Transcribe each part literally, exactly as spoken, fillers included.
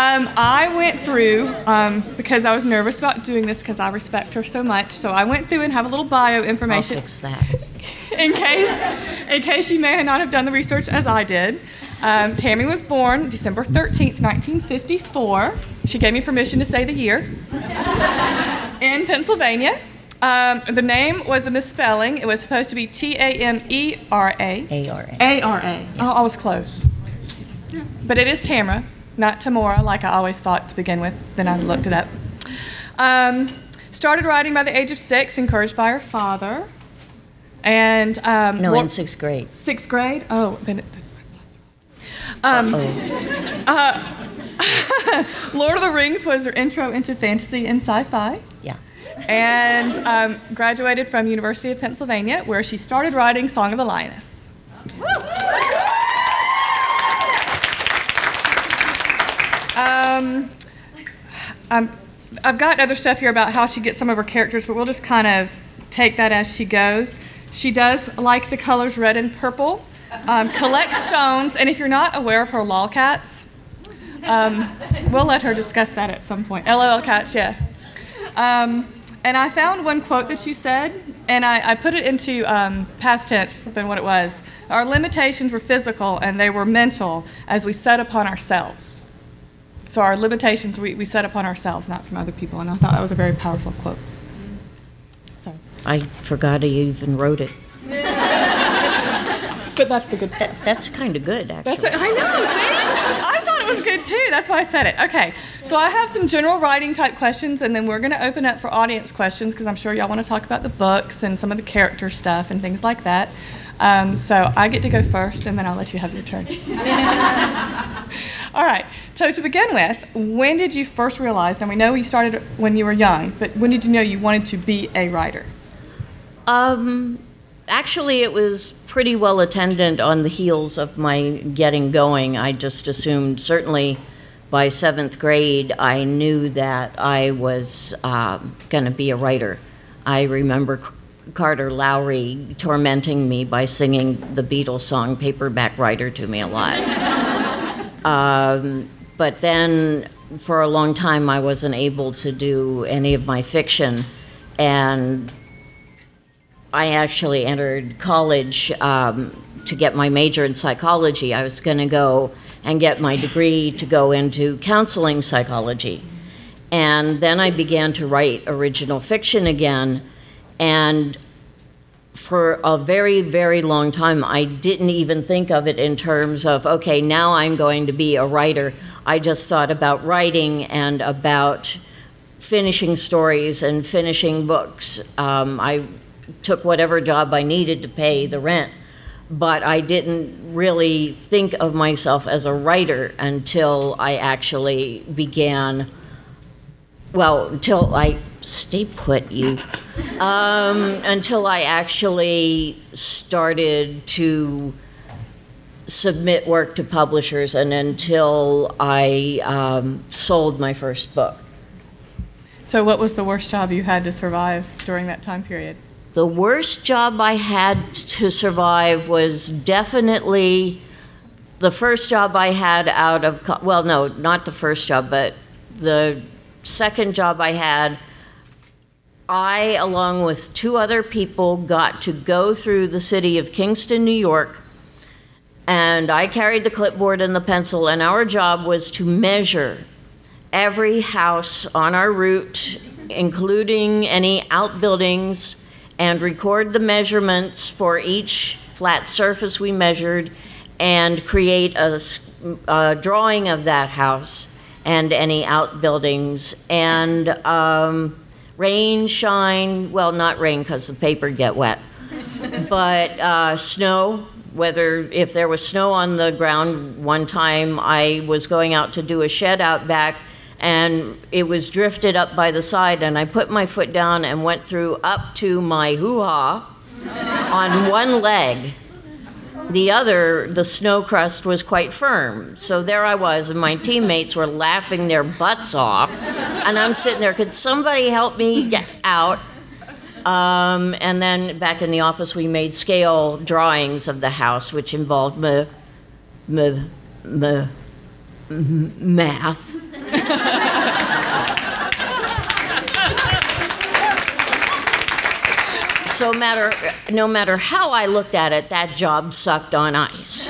Um, I went through, um, because I was nervous about doing this because I respect her so much, so I went through and have a little bio information. I'll fix that. in case, in case you may not have done the research as I did. Um, Tammy was born December thirteenth, nineteen fifty-four. She gave me permission to say the year. In Pennsylvania. Um, the name was a misspelling. It was supposed to be T A M E R A. A R A. A R A. Oh, I was close. But it is Tamara, not Tamora, like I always thought to begin with. Then I looked it up. Um, started writing by the age of six, encouraged by her father. And um, No, Lord, in sixth grade. Sixth grade? Oh, then it. Um, uh, Lord of the Rings was her intro into fantasy and sci-fi. Yeah. And um, graduated from University of Pennsylvania, where she started writing Song of the Lioness. Um, I'm, I've got other stuff here about how she gets some of her characters, but we'll just kind of take that as she goes. She does like the colors red and purple, um, collects stones, and if you're not aware of her lolcats, um, we'll let her discuss that at some point. LOL cats, yeah. Um, and I found one quote that you said, and I, I put it into um, past tense than what it was. Our limitations were physical, and they were mental as we set upon ourselves. So our limitations we, we set upon ourselves, not from other people, and I thought that was a very powerful quote. So. I forgot I even wrote it. But that's the good stuff. That, that's kind of good, actually. That's it. I know, see? I thought it was good too. That's why I said it. Okay, so I have some general writing type questions, and then we're going to open up for audience questions because I'm sure y'all want to talk about the books and some of the character stuff and things like that. Um, so I get to go first, and then I'll let you have your turn. All right, so to begin with, when did you first realize, and we know you started when you were young, but when did you know you wanted to be a writer? Um, actually, it was pretty well attendant on the heels of my getting going. I just assumed, certainly by seventh grade, I knew that I was um, going to be a writer. I remember Carter Lowry tormenting me by singing the Beatles song Paperback Writer to me a lot. um, but then for a long time I wasn't able to do any of my fiction, and I actually entered college um, to get my major in psychology. I was going to go and get my degree to go into counseling psychology. And then I began to write original fiction again. And for a very, very long time, I didn't even think of it in terms of, okay, now I'm going to be a writer. I just thought about writing and about finishing stories and finishing books. Um, I took whatever job I needed to pay the rent, but I didn't really think of myself as a writer until I actually began, well, until I, stay put, you, um, until I actually started to submit work to publishers and until I um, sold my first book. So what was the worst job you had to survive during that time period? The worst job I had to survive was definitely the first job I had out of, co- well, no, not the first job, but the second job I had. I, along with two other people, got to go through the city of Kingston, New York, and I carried the clipboard and the pencil, and our job was to measure every house on our route, including any outbuildings, and record the measurements for each flat surface we measured and create a, a drawing of that house and any outbuildings. And um, rain, shine, well, not rain because the paper would get wet, but uh, snow, whether if there was snow on the ground. One time I was going out to do a shed out back, and it was drifted up by the side, and I put my foot down and went through up to my hoo-ha on one leg. The other, the snow crust was quite firm. So there I was, and my teammates were laughing their butts off, and I'm sitting there, could somebody help me get out? Um, and then back in the office, we made scale drawings of the house, which involved m- m- m- math. So matter, no matter how I looked at it, that job sucked on ice.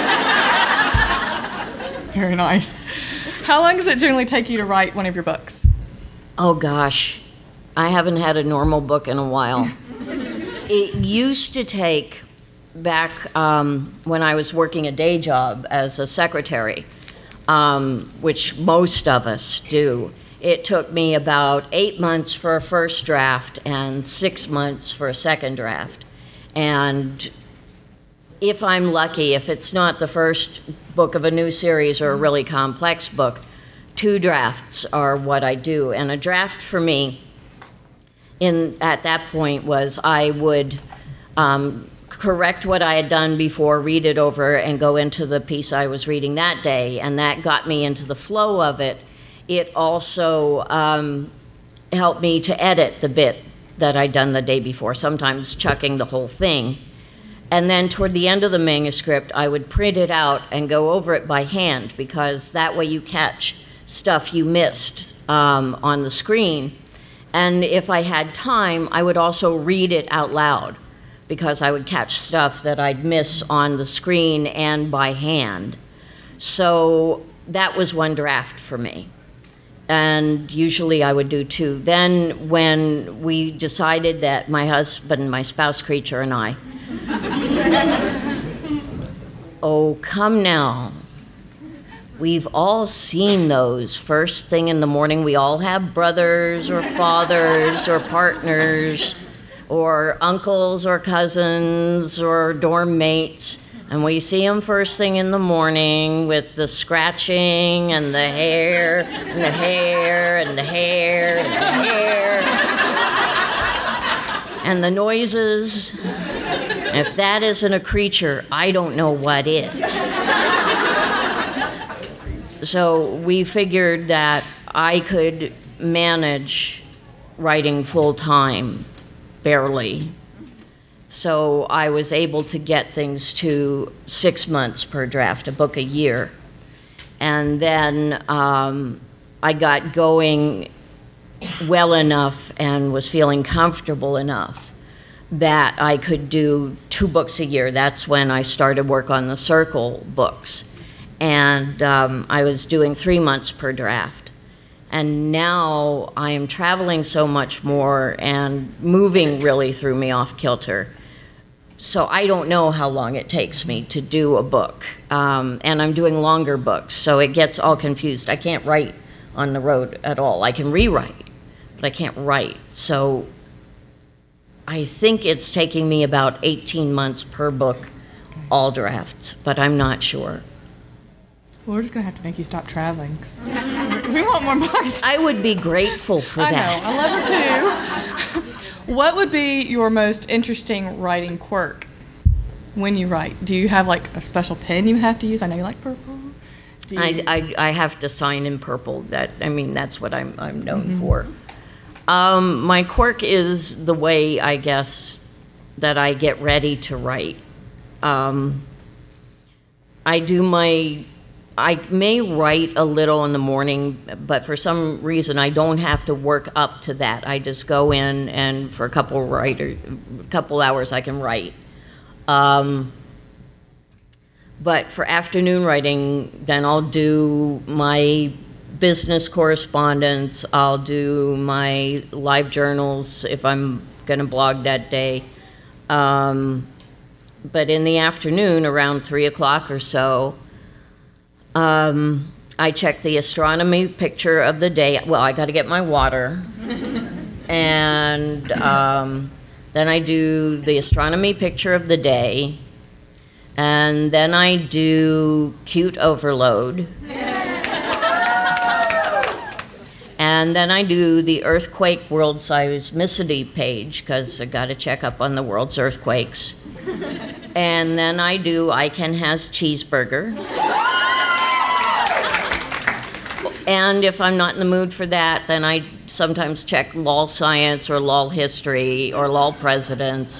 Very nice. How long does it generally take you to write one of your books? Oh gosh, I haven't had a normal book in a while. It used to take, back um, when I was working a day job as a secretary, um, which most of us do, it took me about eight months for a first draft and six months for a second draft. And if I'm lucky, if it's not the first book of a new series or a really complex book, two drafts are what I do. And a draft for me in at that point was I would um, correct what I had done before, read it over, and go into the piece I was reading that day. And that got me into the flow of it. It also um, helped me to edit the bit that I'd done the day before, sometimes chucking the whole thing. And then toward the end of the manuscript, I would print it out and go over it by hand, because that way you catch stuff you missed um, on the screen. And if I had time, I would also read it out loud, because I would catch stuff that I'd miss on the screen and by hand. So that was one draft for me. And usually I would do two. Then when we decided that my husband, my spouse creature, and I, oh, come now. We've all seen those first thing in the morning. We all have brothers or fathers or partners or uncles or cousins or dorm mates. And we see them first thing in the morning with the scratching and the hair and the hair and the hair and the hair and the noises. If that isn't a creature, I don't know what is. So we figured that I could manage writing full time, barely. So I was able to get things to six months per draft, a book a year. And then um, I got going well enough and was feeling comfortable enough that I could do two books a year. That's when I started work on the Circle books. And um, I was doing three months per draft. And now I am traveling so much more, and moving really threw me off kilter. So I don't know how long it takes me to do a book. Um, and I'm doing longer books, so it gets all confused. I can't write on the road at all. I can rewrite, but I can't write. So I think it's taking me about eighteen months per book, all drafts, but I'm not sure. Well, we're just going to have to make you stop traveling. We want more books. I would be grateful for I that. know. I love her too. What would be your most interesting writing quirk when you write? Do you have like a special pen you have to use? I know you like purple. Do you... I, I, I have to sign in purple. That I mean, that's what I'm, I'm known Mm-hmm. for. Um, my quirk is the way, I guess, that I get ready to write. Um, I do my... I may write a little in the morning, but for some reason I don't have to work up to that. I just go in, and for a couple writer, couple hours I can write. Um, but for afternoon writing, then I'll do my business correspondence. I'll do my live journals if I'm going to blog that day. Um, but in the afternoon, around three o'clock or so, Um, I check the astronomy picture of the day. Well, I got to get my water. And um, then I do the astronomy picture of the day. And then I do cute overload. And then I do the earthquake world seismicity page, because I got to check up on the world's earthquakes. And then I do I Can Has Cheeseburger. And if I'm not in the mood for that, then I sometimes check lol science or lol history or lol presidents.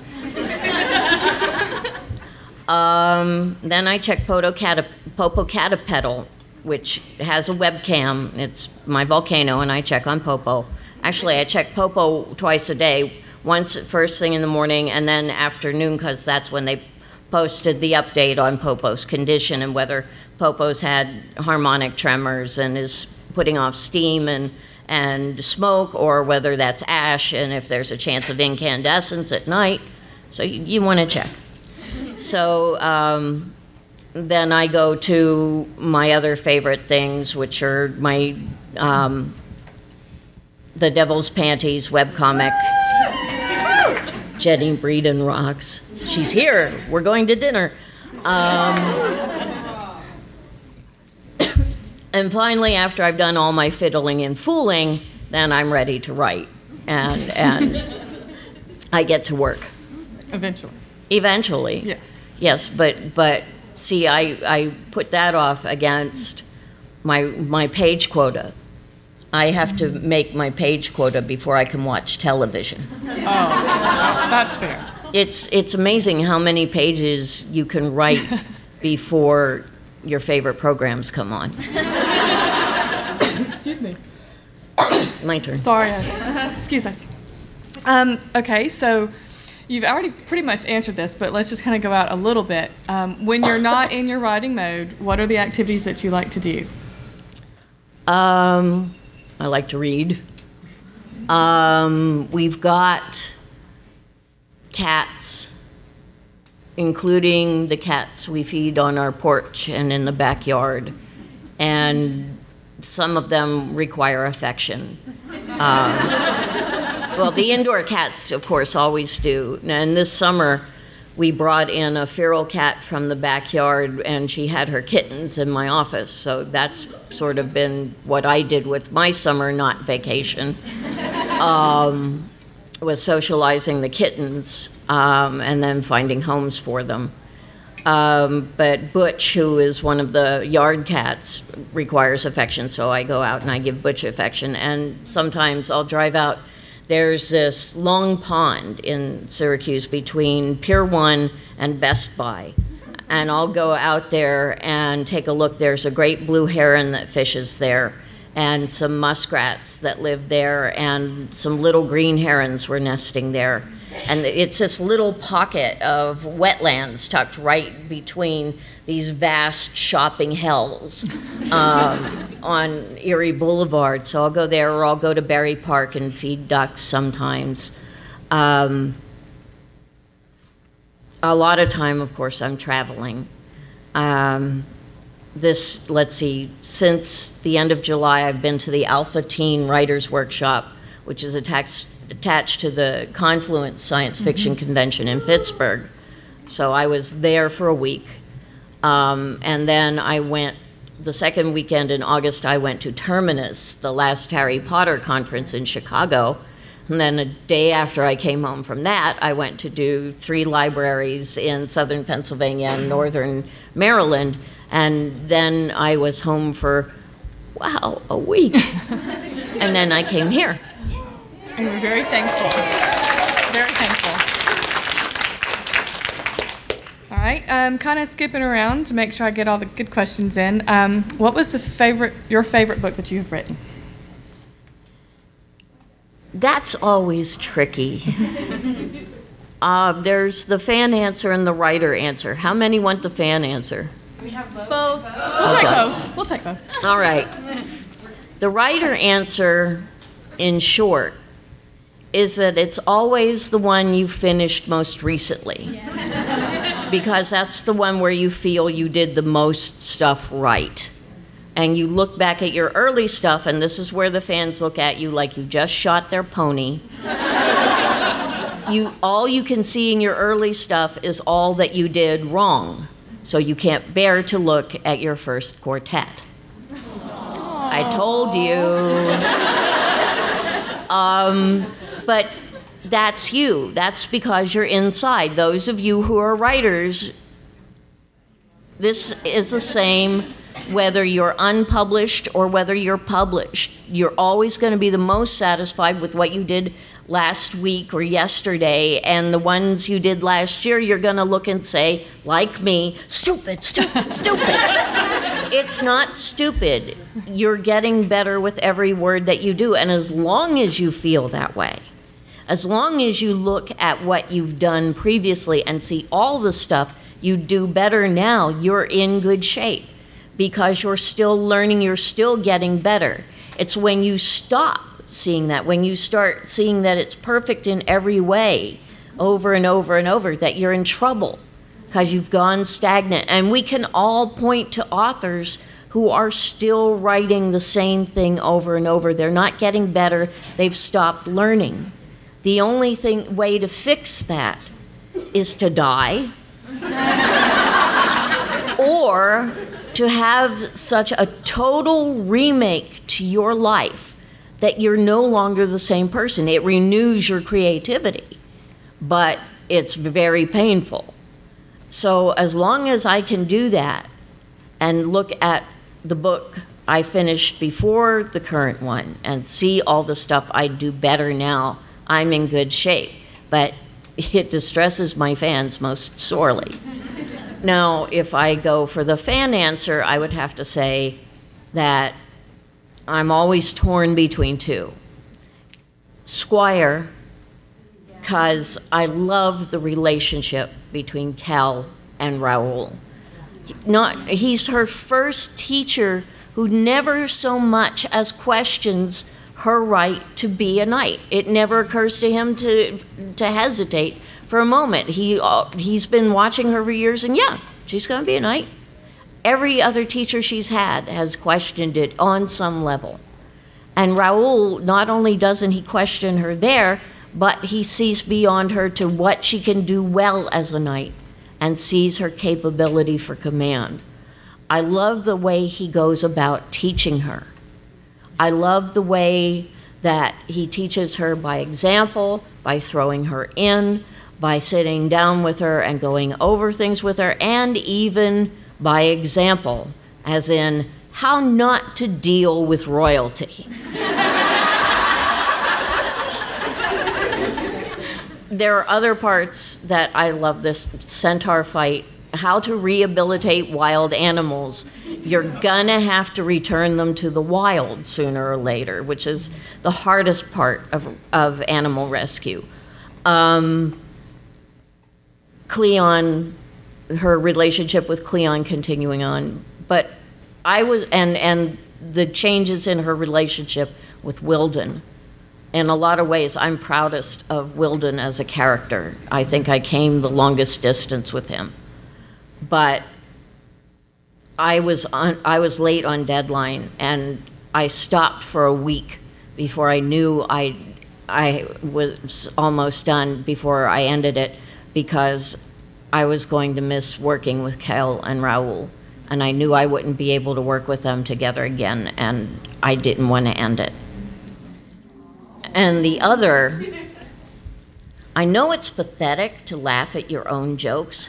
um, then I check Popocatépetl which has a webcam. It's my Volcano, and I check on Popo. Actually, I check Popo twice a day, once first thing in the morning and then afternoon, because that's when they posted the update on Popo's condition and whether Popo's had harmonic tremors and is putting off steam and, and smoke, or whether that's ash, and if there's a chance of incandescence at night. So you, you want to check. So um, then I go to my other favorite things, which are my um, The Devil's Panties webcomic. Jenny Breeden rocks. She's here. We're going to dinner. Um, and finally, after I've done all my fiddling and fooling, then I'm ready to write. And, and I get to work. Eventually. Eventually. Yes. Yes, but but see, I, I put that off against my my page quota. I have to make my page quota before I can watch television. Oh, that's fair. It's it's amazing how many pages you can write before your favorite programs come on. Excuse me. My turn. Sorry, us. Excuse us. Um, okay, so you've already pretty much answered this, but let's just kind of go out a little bit. Um, when you're not in your writing mode, what are the activities that you like to do? Um, I like to read. Um, we've got cats, including the cats we feed on our porch and in the backyard, and some of them require affection. Um, well, the indoor cats, of course, always do. And this summer, we brought in a feral cat from the backyard, and she had her kittens in my office. So that's sort of been what I did with my summer, not vacation, um, was socializing the kittens um, and then finding homes for them. Um, but Butch, who is one of the yard cats, requires affection, so I go out and I give Butch affection. And sometimes I'll drive out. There's this long pond in Syracuse between Pier one and Best Buy. And I'll go out there and take a look. There's a great blue heron that fishes there, and some muskrats that live there, and some little green herons were nesting there. And it's this little pocket of wetlands tucked right between these vast shopping hells um, on Erie Boulevard. So I'll go there, or I'll go to Berry Park and feed ducks sometimes. Um, a lot of time, of course, I'm traveling. Um, this, let's see, since the end of July, I've been to the Alpha Teen Writers Workshop, which is attached attached to the Confluence Science Fiction mm-hmm. Convention in Pittsburgh. So I was there for a week. Um, and then I went, the second weekend in August, I went to Terminus, the last Harry Potter conference in Chicago. And then a day after I came home from that, I went to do three libraries in southern Pennsylvania and northern Maryland. And then I was home for, wow, a week. And then I came here. And we're very thankful. Very thankful. All right, um, kind of skipping around to make sure I get all the good questions in. Um, what was the favorite, your favorite book that you have written? That's always tricky. uh, there's the fan answer and the writer answer. How many want the fan answer? We have both. Both. We'll take both. We'll take both. All right. The writer answer, in short, is that it's always the one you finished most recently. Yeah. Because that's the one where you feel you did the most stuff right. And you look back at your early stuff, and this is where the fans look at you like you just shot their pony. You, all you can see in your early stuff is all that you did wrong. So you can't bear to look at your first quartet. Aww. I told you. Um, but that's you. That's because you're inside. Those of you who are writers, this is the same whether you're unpublished or whether you're published. You're always going to be the most satisfied with what you did last week or yesterday, and the ones you did last year, you're going to look and say, like me, stupid, stupid, stupid. It's not stupid. You're getting better with every word that you do. And as long as you feel that way, as long as you look at what you've done previously and see all the stuff you do better now, you're in good shape because you're still learning, you're still getting better. It's when you stop seeing that, when you start seeing that it's perfect in every way over and over and over, that you're in trouble because you've gone stagnant. And we can all point to authors who are still writing the same thing over and over. They're not getting better. They've stopped learning. The only thing way to fix that is to die or to have such a total remake to your life that you're no longer the same person. It renews your creativity, but it's very painful. So as long as I can do that and look at the book I finished before the current one and see all the stuff I do better now, I'm in good shape. But it distresses my fans most sorely. Now, if I go for the fan answer, I would have to say that I'm always torn between two. Squire, because I love the relationship between Cal and Raoul. Not, he's her first teacher who never so much as questions her right to be a knight. It never occurs to him to to hesitate for a moment. He uh, he's been watching her for years, and yeah, she's going to be a knight. Every other teacher she's had has questioned it on some level. And Raoul, not only doesn't he question her there, but he sees beyond her to what she can do well as a knight and sees her capability for command. I love the way he goes about teaching her. I love the way that he teaches her by example, by throwing her in, by sitting down with her and going over things with her, and even by example, as in how not to deal with royalty. There are other parts that I love this centaur fight, how to rehabilitate wild animals. You're gonna have to return them to the wild sooner or later, which is the hardest part of, of animal rescue. Um, Cleon, her relationship with Cleon continuing on, but I was, and, and the changes in her relationship with Wilden. In a lot of ways, I'm proudest of Wilden as a character. I think I came the longest distance with him. But I was on, I was late on deadline, and I stopped for a week before I knew I, I was almost done before I ended it, because I was going to miss working with Kel and Raoul, and I knew I wouldn't be able to work with them together again, and I didn't want to end it. And the other, I know it's pathetic to laugh at your own jokes,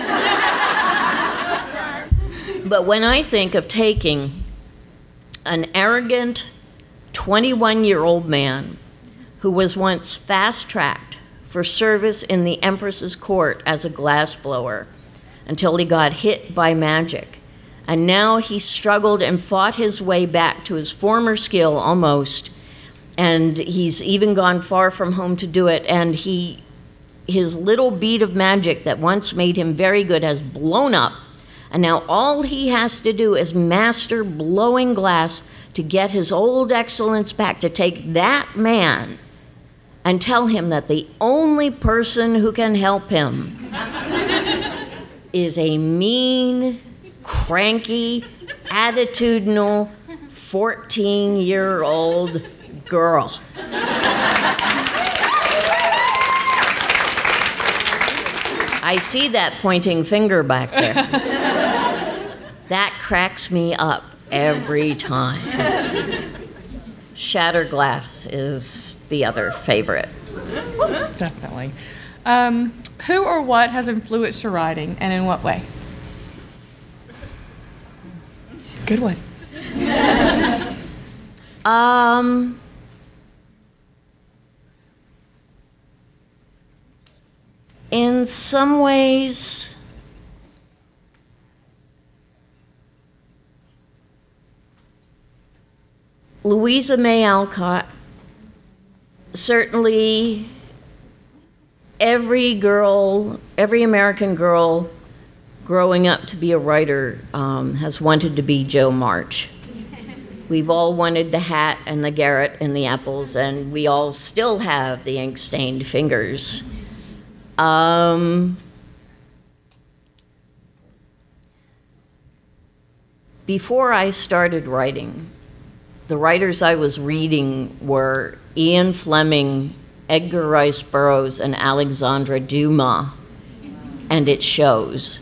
but when I think of taking an arrogant twenty-one-year-old man who was once fast-tracked for service in the Empress's court as a glassblower until he got hit by magic, and now he struggled and fought his way back to his former skill almost, and he's even gone far from home to do it, and he, his little bead of magic that once made him very good has blown up, and now all he has to do is master blowing glass to get his old excellence back, to take that man and tell him that the only person who can help him is a mean, cranky, attitudinal fourteen-year-old girl. I see that pointing finger back there. That cracks me up every time. Shattered Glass is the other favorite. Definitely. Um, who or what has influenced your writing, and in what way? Good one. Um, in some ways, Louisa May Alcott, certainly every girl, every American girl growing up to be a writer um, has wanted to be Jo March. We've all wanted the hat and the garret and the apples, and we all still have the ink-stained fingers. Um, before I started writing, the writers I was reading were Ian Fleming, Edgar Rice Burroughs, and Alexandre Dumas, and it shows.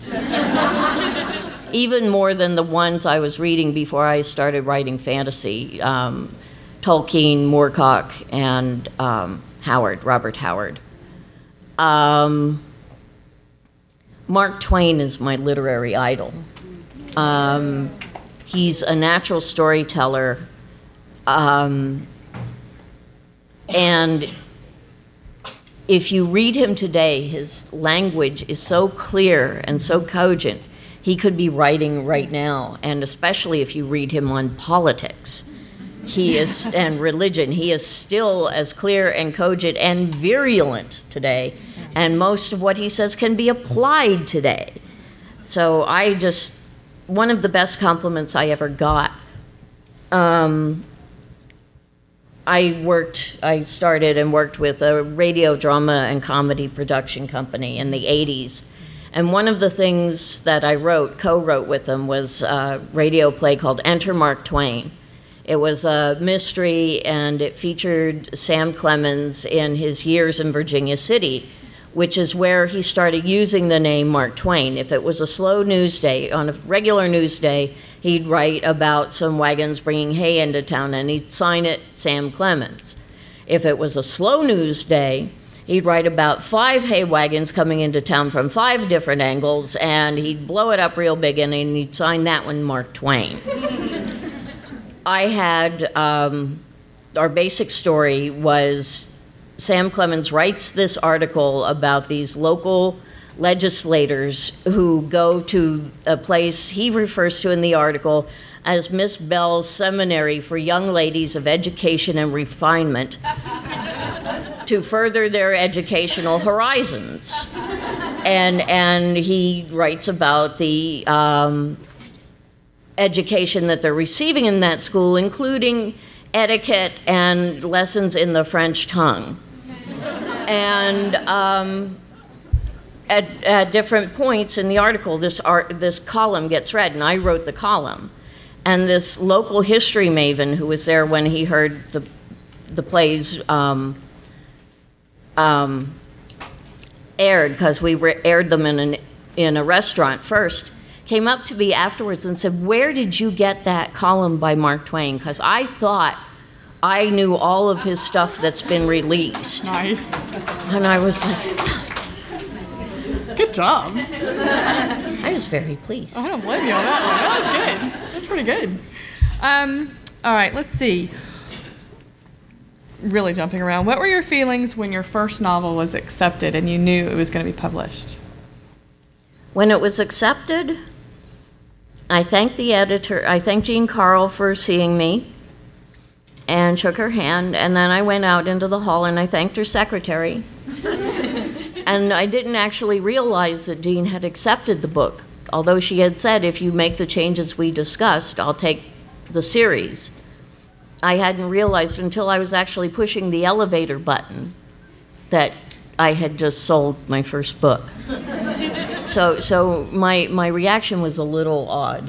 Even more than the ones I was reading before I started writing fantasy, um, Tolkien, Moorcock, and um, Howard, Robert Howard. Um, Mark Twain is my literary idol. Um, he's a natural storyteller, um, and if you read him today, his language is so clear and so cogent. He could be writing right now, and especially if you read him on politics, he is, and religion, he is still as clear and cogent and virulent today, and most of what he says can be applied today. So I just, one of the best compliments I ever got, um, I worked, I started and worked with a radio drama and comedy production company in the eighties. And one of the things that I wrote, co-wrote with them, was a radio play called Enter Mark Twain. It was a mystery, and it featured Sam Clemens in his years in Virginia City, which is where he started using the name Mark Twain. If it was a slow news day, on a regular news day, he'd write about some wagons bringing hay into town, and he'd sign it Sam Clemens. If it was a slow news day, he'd write about five hay wagons coming into town from five different angles, and he'd blow it up real big, and he'd sign that one Mark Twain. I had, um, our basic story was Sam Clemens writes this article about these local legislators who go to a place he refers to in the article as Miss Bell's Seminary for Young Ladies of Education and Refinement to further their educational horizons. And, and he writes about the um, education that they're receiving in that school, including etiquette and lessons in the French tongue. And um, at, at different points in the article, this, art, this column gets read, and I wrote the column. And this local history maven who was there when he heard the, the plays um, um, aired, because we re- aired them in, an, in a restaurant first, came up to me afterwards and said, "Where did you get that column by Mark Twain? Because I thought I knew all of his stuff that's been released." Nice. And I was like, good job. I was very pleased. I don't blame you on that one. That was good. That's pretty good. Um, all right, let's see. Really jumping around. What were your feelings when your first novel was accepted and you knew it was going to be published? When it was accepted, I thanked the editor, I thanked Jean Carl for seeing me and shook her hand, and then I went out into the hall and I thanked her secretary. And I didn't actually realize that Jean had accepted the book, although she had said, if you make the changes we discussed, I'll take the series. I hadn't realized until I was actually pushing the elevator button that I had just sold my first book. So, so my my reaction was a little odd.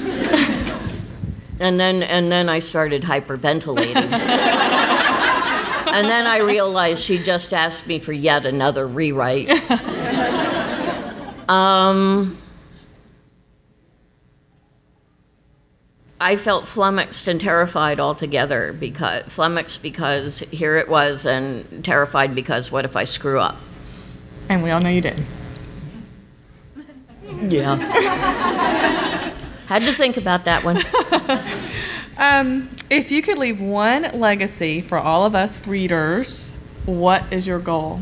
And then and then I started hyperventilating. And then I realized she just asked me for yet another rewrite. Um, I felt flummoxed and terrified altogether, because flummoxed because here it was, and terrified because what if I screw up? And we all know you did. Yeah. Had to think about that one. Um, if you could leave one legacy for all of us readers, what is your goal?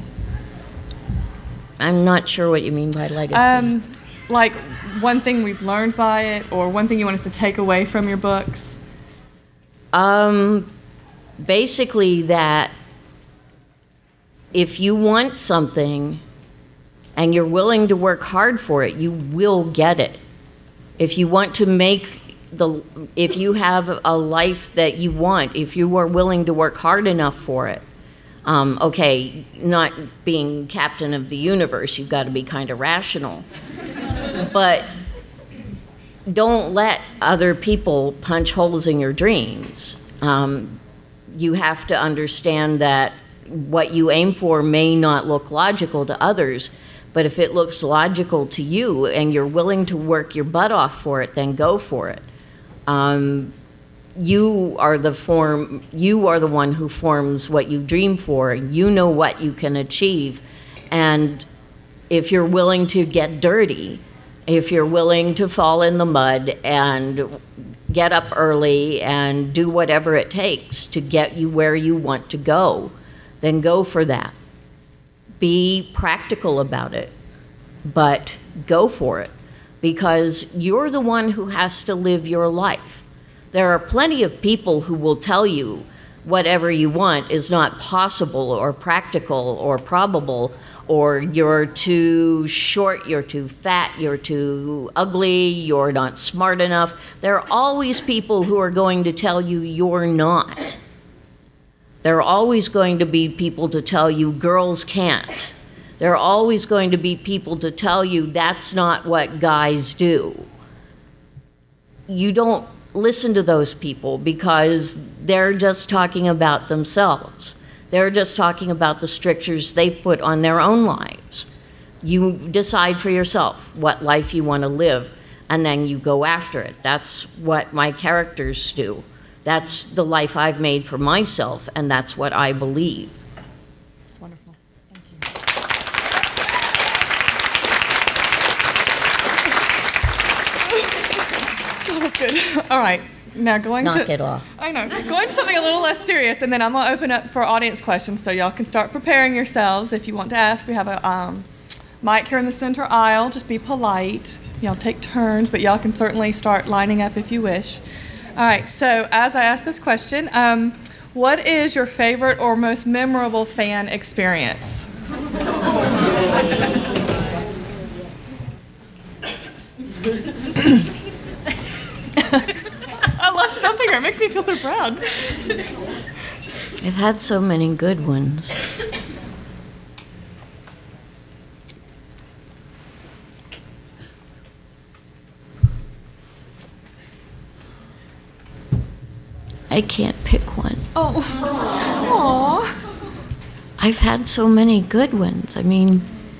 I'm not sure what you mean by legacy. Um, like one thing we've learned by it, or one thing you want us to take away from your books? Um, basically that if you want something and you're willing to work hard for it, you will get it. If you want to make the, if you have a life that you want, if you are willing to work hard enough for it, um, okay, not being captain of the universe, you've got to be kind of rational. But don't let other people punch holes in your dreams. Um, you have to understand that what you aim for may not look logical to others, but if it looks logical to you and you're willing to work your butt off for it, then go for it. Um, you are the form, you are the one who forms what you dream for. You know what you can achieve. And if you're willing to get dirty, if you're willing to fall in the mud and get up early and do whatever it takes to get you where you want to go, then go for that. Be practical about it, but go for it, because you're the one who has to live your life. There are plenty of people who will tell you whatever you want is not possible or practical or probable, or you're too short, you're too fat, you're too ugly, you're not smart enough. There are always people who are going to tell you you're not. There are always going to be people to tell you girls can't. There are always going to be people to tell you that's not what guys do. You don't listen to those people because they're just talking about themselves. They're just talking about the strictures they've put on their own lives. You decide for yourself what life you want to live, and then you go after it. That's what my characters do. That's the life I've made for myself, and that's what I believe. That's wonderful. Thank you. Oh, that's good. All right. Now going Knock to it off. I know. Going to something a little less serious, and then I'm gonna open up for audience questions, so y'all can start preparing yourselves if you want to ask. We have a um, mic here in the center aisle. Just be polite. Y'all take turns, but y'all can certainly start lining up if you wish. All right. So as I ask this question, um, what is your favorite or most memorable fan experience? I love stumping her. It makes me feel so proud. I've had so many good ones. I can't pick one. Oh. Aw. I've had so many good ones. I mean,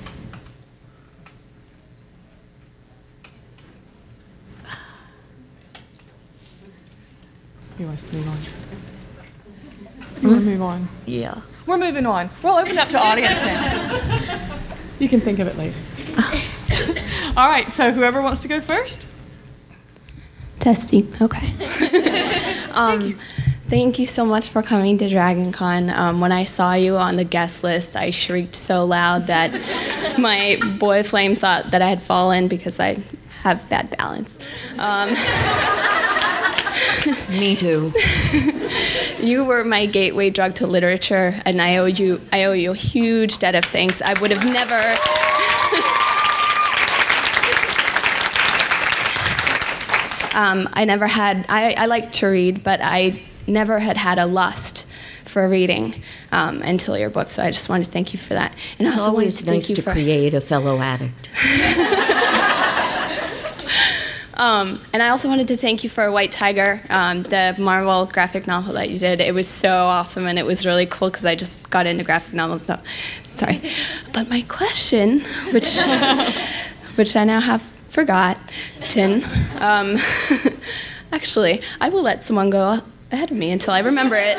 You want us to move on? You want to move on? yeah. We're moving on. We'll open up to audience now. You can think of it later. All right, so whoever wants to go first? Testing, okay. um, thank, you. thank you so much for coming to DragonCon. Um, when I saw you on the guest list, I shrieked so loud that my boy flame thought that I had fallen because I have bad balance. Um, Me too. You were my gateway drug to literature, and I owe you I owe you a huge debt of thanks. I would have never um, I never had I, I like to read, but I never had had a lust for reading um, until your book. So I just wanted to thank you for that. And It's also wanted always to thank nice you to for, create a fellow addict. Um, and I also wanted to thank you for White Tiger, um, the Marvel graphic novel that you did. It was so awesome, and it was really cool because I just got into graphic novels. No, sorry. But my question, which which I now have forgotten, um, actually, I will let someone go ahead of me until I remember it.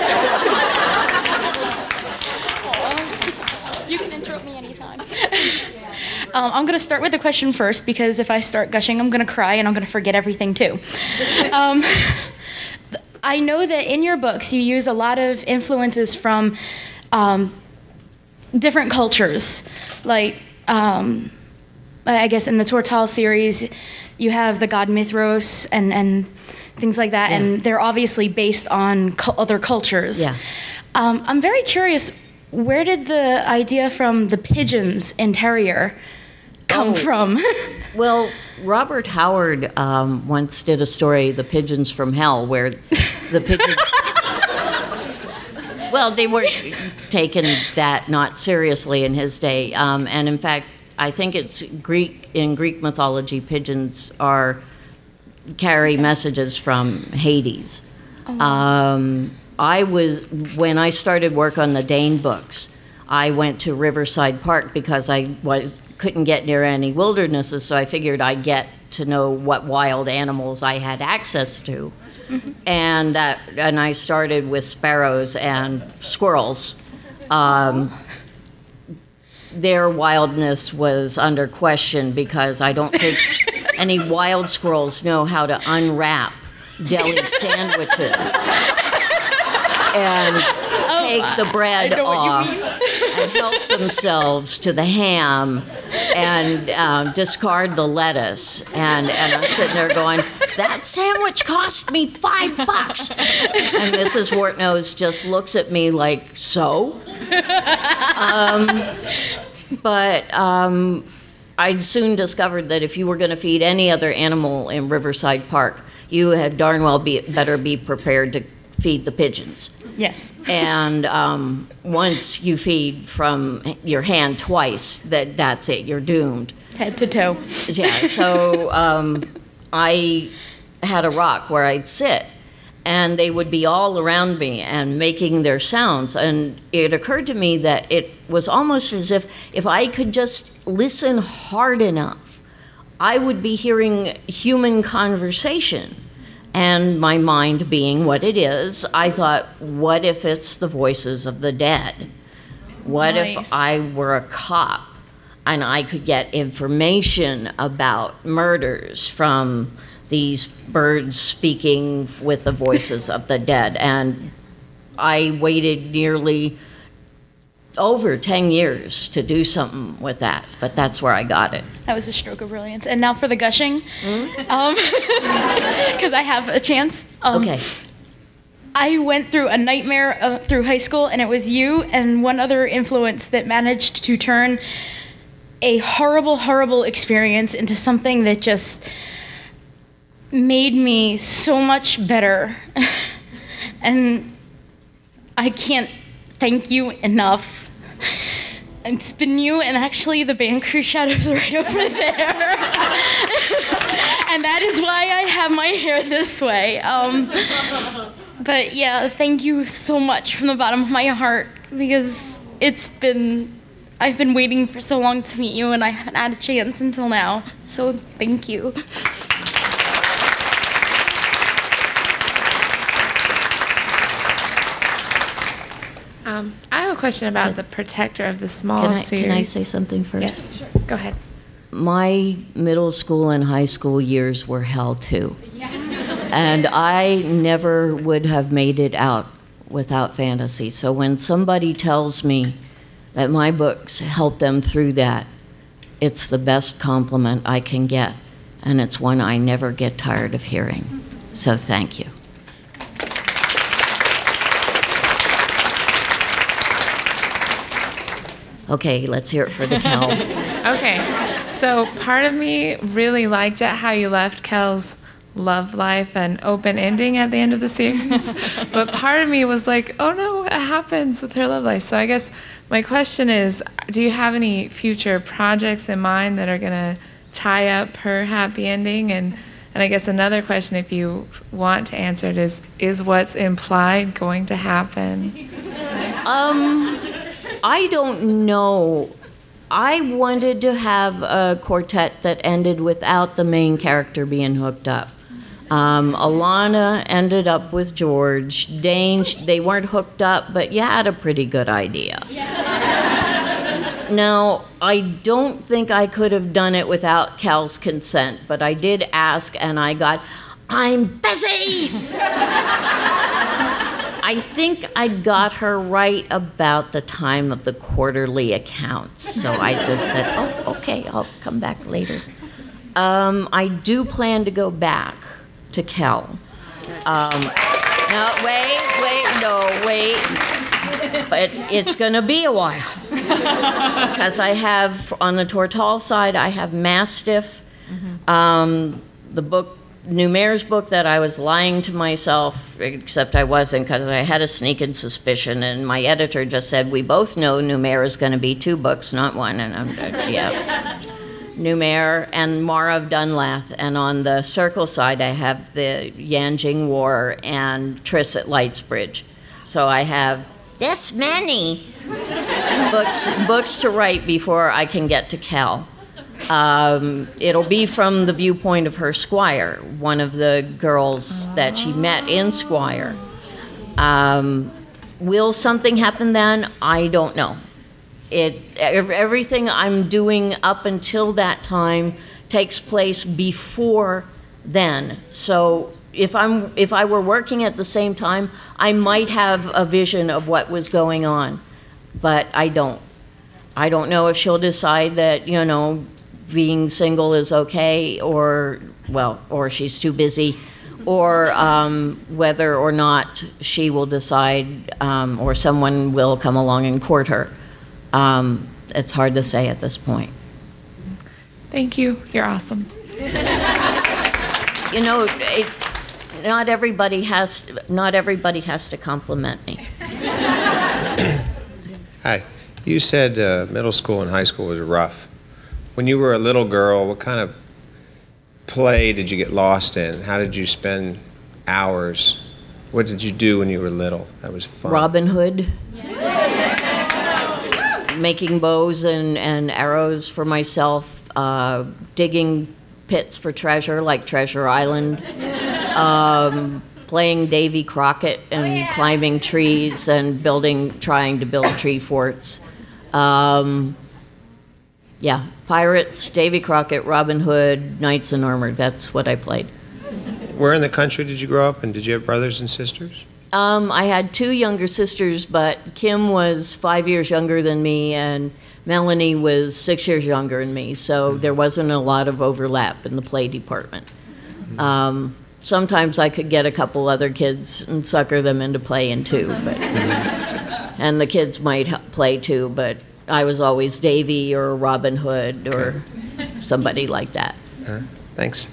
You can interrupt me anytime. Um, I'm going to start with the question first because if I start gushing, I'm going to cry and I'm going to forget everything too. Um, I know that in your books you use a lot of influences from um, different cultures. Like, um, I guess in the Tortall series, you have the god Mithros and, and things like that, Yeah. and they're obviously based on cu- other cultures. Yeah. Um, I'm very curious, where did the idea from the pigeons and terrier come Oh. from? Well, Robert Howard um, once did a story, The Pigeons from Hell, where the pigeons. Well, they were taken that not seriously in his day. Um, and in fact, I think it's Greek, in Greek mythology, pigeons are carry messages from Hades. Um, I was, when I started work on the Dane books, I went to Riverside Park because I was couldn't get near any wildernesses, so I figured I'd get to know what wild animals I had access to. Mm-hmm. And that, and I started with sparrows and squirrels. Um, their wildness was under question because I don't think any wild squirrels know how to unwrap deli sandwiches and take the bread off and help themselves to the ham and um, discard the lettuce. And, and I'm sitting there going, that sandwich cost me five bucks. And Missus Wartnose just looks at me like, so? Um, but um, I soon discovered that if you were going to feed any other animal in Riverside Park, you had darn well be, better be prepared to feed the pigeons. Yes. And um, once you feed from your hand twice, that that's it, you're doomed. Head to toe. Yeah, so um, I had a rock where I'd sit, and they would be all around me and making their sounds. And it occurred to me that it was almost as if if I could just listen hard enough, I would be hearing human conversation. And my mind being what it is, I thought, what if it's the voices of the dead? What Nice. if I were a cop and I could get information about murders from these birds speaking with the voices of the dead? And I waited nearly over ten years to do something with that, but that's where I got it. That was a stroke of brilliance. And now for the gushing, Mm-hmm. um, because I have a chance. Um, Okay. I went through a nightmare uh, through high school, and it was you and one other influence that managed to turn a horrible, horrible experience into something that just made me so much better. And I can't thank you enough. It's been you and actually the band Crew Shadows right over there. And that is why I have my hair this way. Um, but yeah, thank you so much from the bottom of my heart, because it's been, I've been waiting for so long to meet you, and I haven't had a chance until now. So thank you. Um, I have a question about the protector of the small Can I, series. can I say something first? Yes, go ahead. My middle school and high school years were hell too. And I never would have made it out without fantasy. So when somebody tells me that my books help them through that, it's the best compliment I can get. And it's one I never get tired of hearing. So thank you. Okay, let's hear it for the Kel. Okay, so part of me really liked it how you left Kel's love life an open ending at the end of the series. But part of me was like, oh no, what happens with her love life? So I guess my question is, do you have any future projects in mind that are going to tie up her happy ending? And and I guess another question, if you want to answer it, is, is what's implied going to happen? Um, I don't know. I wanted to have a quartet that ended without the main character being hooked up. Um, Alana ended up with George. Dane, they weren't hooked up, but you had a pretty good idea. Now, I don't think I could have done it without Cal's consent, but I did ask and I got, I'm busy! I think I got her right about the time of the quarterly accounts, so I just said, oh, okay, I'll come back later. Um, I do plan to go back to Kel. Um, no, wait, wait, no, wait. But it's going to be a while. Because I have, on the Tortall side, I have Mastiff, um, the book, Numaire's book that I was lying to myself, except I wasn't, because I had a sneaking suspicion, and my editor just said, we both know Numaire is going to be two books, not one, and I'm, uh, yeah. Numaire and Mara of Dunlath, and on the Circle side, I have the Yanjing War and Triss at Lightsbridge. So I have this many books books to write before I can get to Cal. Um, it'll be from the viewpoint of her squire, one of the girls that she met in Squire. Um, will something happen then? I don't know. It ev- everything I'm doing up until that time takes place before then. So if I'm if I were working at the same time, I might have a vision of what was going on, but I don't. I don't know if she'll decide that, you know, being single is okay, or, well, or she's too busy, or um, whether or not she will decide, um, or someone will come along and court her. Um, it's hard to say at this point. Thank you. You're awesome. You know, it, not everybody has, not everybody has to compliment me. Hi. You said uh, middle school and high school was rough. When you were a little girl, what kind of play did you get lost in? How did you spend hours? What did you do when you were little? That was fun. Robin Hood. Making bows and, and arrows for myself, uh, digging pits for treasure, like Treasure Island, um, playing Davy Crockett and climbing trees and building, trying to build tree forts. Um, yeah, pirates, Davy Crockett, Robin Hood, Knights in Armor. That's what I played. Where in the country did you grow up, and did you have brothers and sisters? Um, I had two younger sisters, but Kim was five years younger than me, and Melanie was six years younger than me, so there wasn't a lot of overlap in the play department. Um, sometimes I could get a couple other kids and sucker them into playing too, but and the kids might h- play too, but I was always Davy or Robin Hood or somebody like that. Uh, thanks.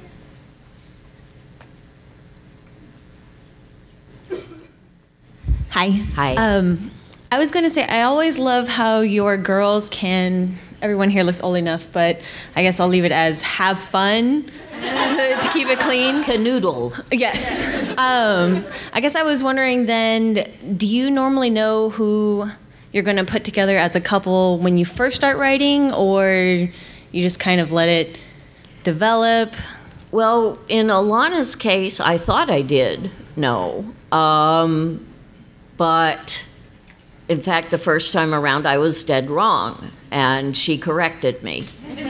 Hi. Hi. Um, I was going to say, I always love how your girls can, everyone here looks old enough, but I guess I'll leave it as have fun to keep it clean. Canoodle. Yes. Um, I guess I was wondering then, do you normally know who you're going to put together as a couple when you first start writing, or you just kind of let it develop? Well, in Alana's case, I thought I did know. Um, but in fact, the first time around, I was dead wrong, and she corrected me.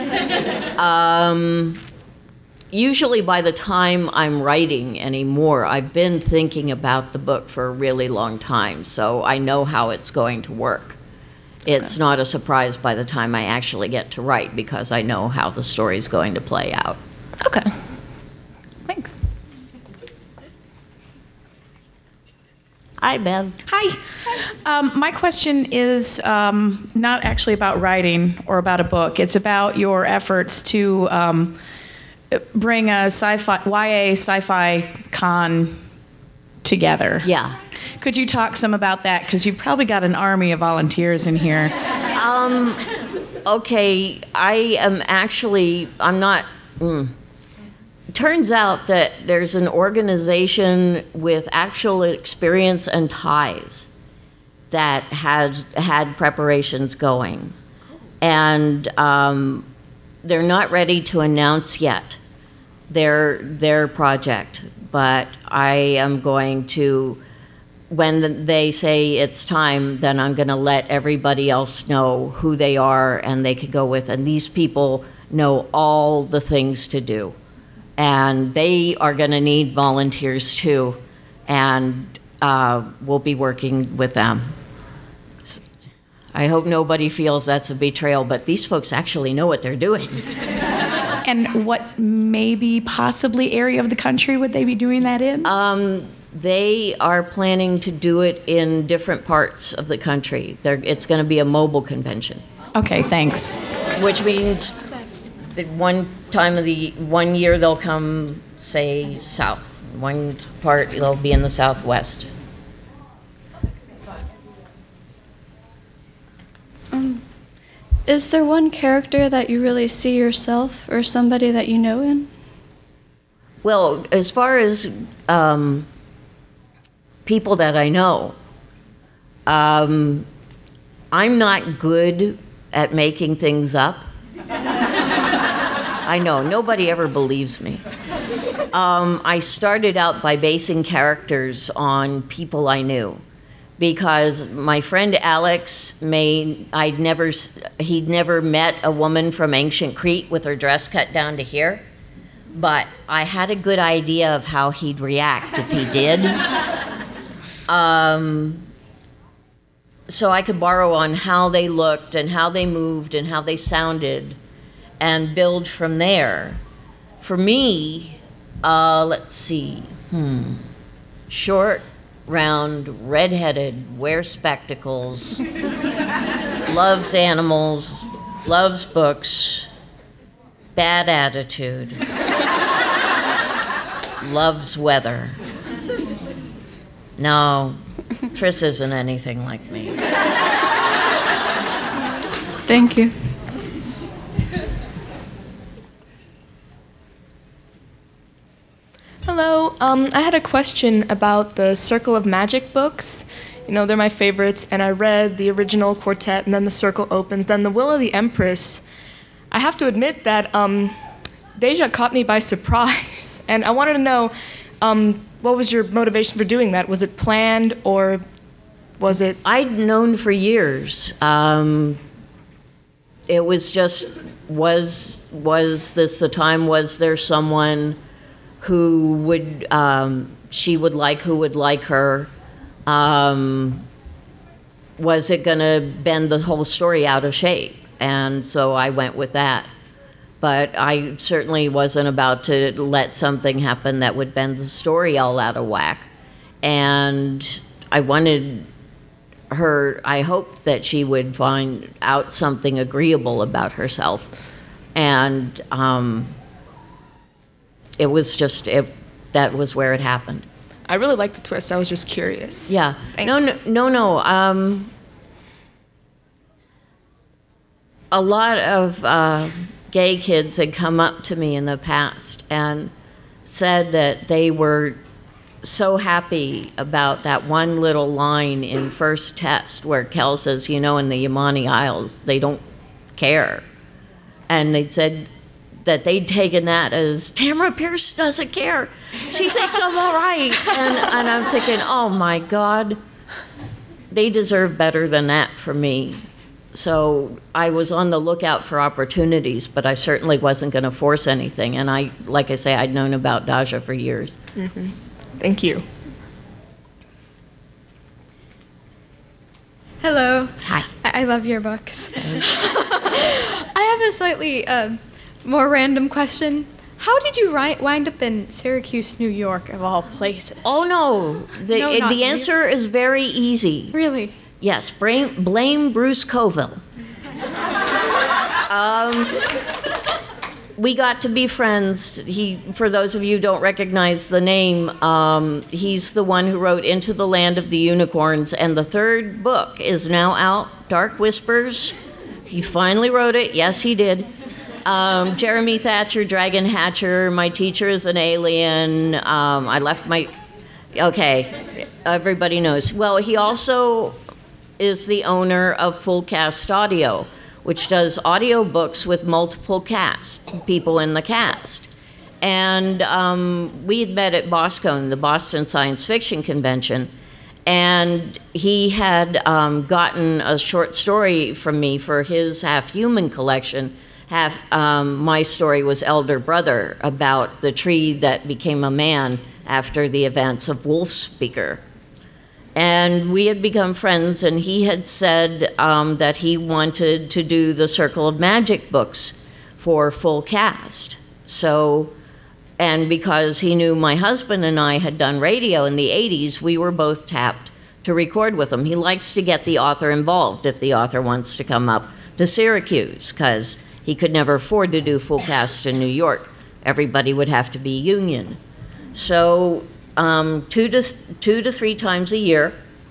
um, usually by the time I'm writing anymore, I've been thinking about the book for a really long time, so I know how it's going to work. It's not a surprise by the time I actually get to write, because I know how the story's going to play out. Okay. Thanks. Hi, Bev. Hi. Um, my question is um, not actually about writing or about a book. It's about your efforts to um, bring a sci-fi, Y A sci-fi con together. Yeah. Could you talk some about that? Because you've probably got an army of volunteers in here. Um, okay, I am actually, I'm not, mm. Turns out that there's an organization with actual experience and ties that has had preparations going. And um, they're not ready to announce yet their, their project, but I am going to, when they say it's time, then I'm going to let everybody else know who they are and they can go with. And these people know all the things to do. And they are going to need volunteers too. And uh, we'll be working with them. I hope nobody feels that's a betrayal, but these folks actually know what they're doing. And what maybe possibly area of the country would they be doing that in? Um, they are planning to do it in different parts of the country. They're, it's going to be a mobile convention, Okay, thanks. which means that one time of the one year they'll come, say, south. One part they'll be in the southwest. Um, is there one character that you really see yourself or somebody that you know in? Well, as far as um, people that I know, um, I'm not good at making things up. I know, nobody ever believes me. Um, I started out by basing characters on people I knew, because my friend Alex may I'd never he'd never met a woman from ancient Crete with her dress cut down to here, but I had a good idea of how he'd react if he did. Um, so I could borrow on how they looked and how they moved and how they sounded and build from there. For me, uh, let's see, hmm, short, round, redheaded, wears spectacles, loves animals, loves books, bad attitude, loves weather. No, Tris isn't anything like me. Thank you. Hello. Um, I had a question about the Circle of Magic books. You know, they're my favorites, and I read the original quartet, and then the Circle opens, then the Will of the Empress. I have to admit that um, Deja caught me by surprise, and I wanted to know, um, what was your motivation for doing that? Was it planned, or was it? I'd known for years. Um, it was just, was was this the time? Was there someone who would um, she would like, who would like her? Um, was it going to bend the whole story out of shape? And so I went with that. But I certainly wasn't about to let something happen that would bend the story all out of whack. And I wanted her, I hoped that she would find out something agreeable about herself. And um, it was just, it, that was where it happened. I really liked the twist. I was just curious. Yeah. Thanks. No, no, no, no. Um, a lot of uh, gay kids had come up to me in the past and said that they were so happy about that one little line in First Test where Kel says, you know, in the Yamani Isles, they don't care. And they said that they'd taken that as, Tamara Pierce doesn't care. She thinks I'm all right. And, and I'm thinking, oh my God, they deserve better than that from me. So I was on the lookout for opportunities, but I certainly wasn't going to force anything. And I, like I say, I'd known about Daja for years. Mm-hmm. Thank you. Hello. Hi. I, I love your books. I have a slightly uh, more random question. How did you ri- wind up in Syracuse, New York, of all places? Oh, no. The, No, it- not the you. answer is very easy. Really? Yes, blame, blame Bruce Coville. um, we got to be friends. He, for those of you who don't recognize the name, um, he's the one who wrote Into the Land of the Unicorns, and the third book is now out, Dark Whispers. He finally wrote it. Yes, he did. Um, Jeremy Thatcher, Dragon Hatcher, My Teacher is an Alien. Um, I left my... Okay, everybody knows. Well, he also is the owner of Full Cast Audio, which does audiobooks with multiple cast, people in the cast. And um, we had met at BosCon, the Boston Science Fiction Convention, and he had um, gotten a short story from me for his Half Human collection. Half, um, my story was Elder Brother, about the tree that became a man after the events of Wolfspeaker. And we had become friends, and he had said um, that he wanted to do the Circle of Magic books for full cast. So, and because he knew my husband and I had done radio in the eighties, we were both tapped to record with him. He likes to get the author involved if the author wants to come up to Syracuse, because he could never afford to do full cast in New York. Everybody would have to be union. So um, two to two to three times a year,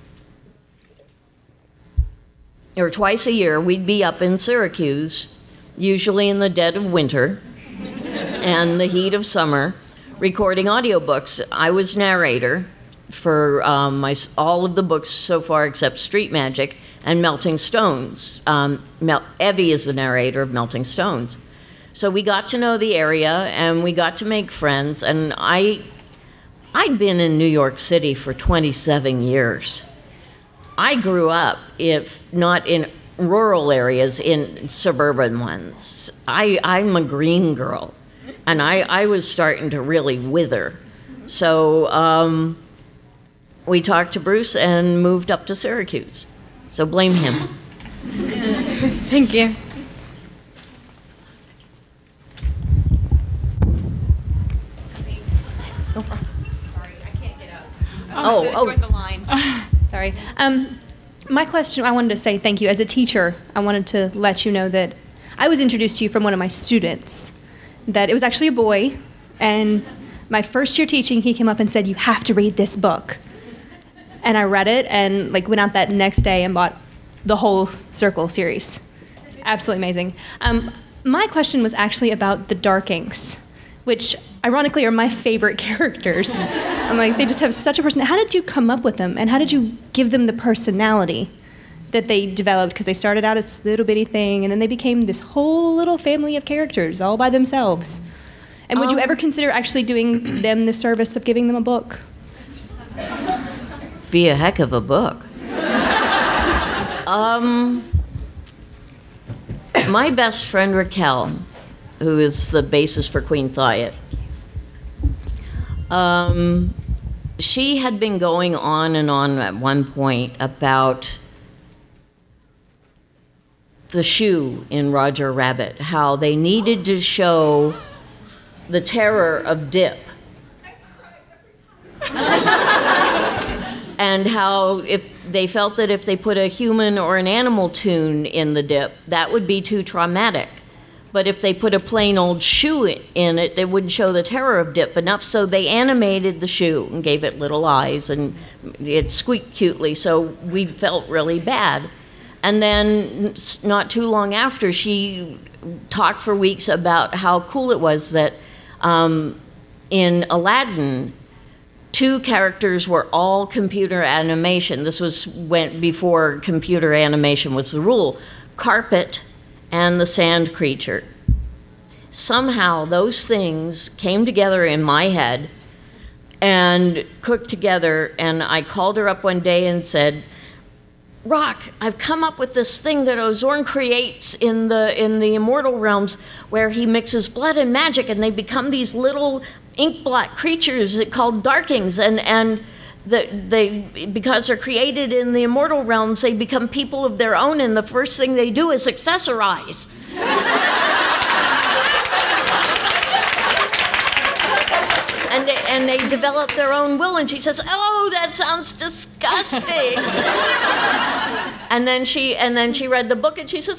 or twice a year, we'd be up in Syracuse, usually in the dead of winter and the heat of summer, recording audiobooks. I was narrator for um, my, all of the books so far except Street Magic and Melting Stones. Um, Mel- Evie is the narrator of Melting Stones. So we got to know the area and we got to make friends, and I, I'd been in New York City for twenty-seven years. I grew up, if not in rural areas, in suburban ones. I, I'm a green girl, and I, I was starting to really wither. So um, we talked to Bruce and moved up to Syracuse. So blame him. Thank you. Oh, oh. Join the line. Sorry. Um, my question, I wanted to say thank you. As a teacher, I wanted to let you know that I was introduced to you from one of my students, that it was actually a boy, and my first year teaching, he came up and said, "You have to read this book." And I read it and like went out that next day and bought the whole Circle series. It's absolutely amazing. Um, my question was actually about the Darkings, which ironically are my favorite characters. I'm like, they just have such a person. How did you come up with them, and how did you give them the personality that they developed? Because they started out as this little bitty thing, and then they became this whole little family of characters all by themselves. And would Um, you ever consider actually doing them the service of giving them a book? Be a heck of a book. um, my best friend Raquel, who is the basis for Queen Thiot, um, she had been going on and on at one point about the shoe in Roger Rabbit, how they needed to show the terror of dip. And how if they felt that if they put a human or an animal tune in the dip, that would be too traumatic. But if they put a plain old shoe in it, they wouldn't show the terror of dip enough, so they animated the shoe and gave it little eyes, and it squeaked cutely, so we felt really bad. And then not too long after, she talked for weeks about how cool it was that um, in Aladdin, two characters were all computer animation. This was when, before computer animation was the rule. Carpet and the sand creature. Somehow those things came together in my head and cooked together, and I called her up one day and said, "Rock, I've come up with this thing that Ozorn creates in the in the immortal realms where he mixes blood and magic, and they become these little ink black creatures called Darkings, and and the, they because they're created in the immortal realms, they become people of their own, and the first thing they do is accessorize." And they, and they develop their own will, and she says, "Oh, that sounds disgusting." and then she and then she read the book, and she says,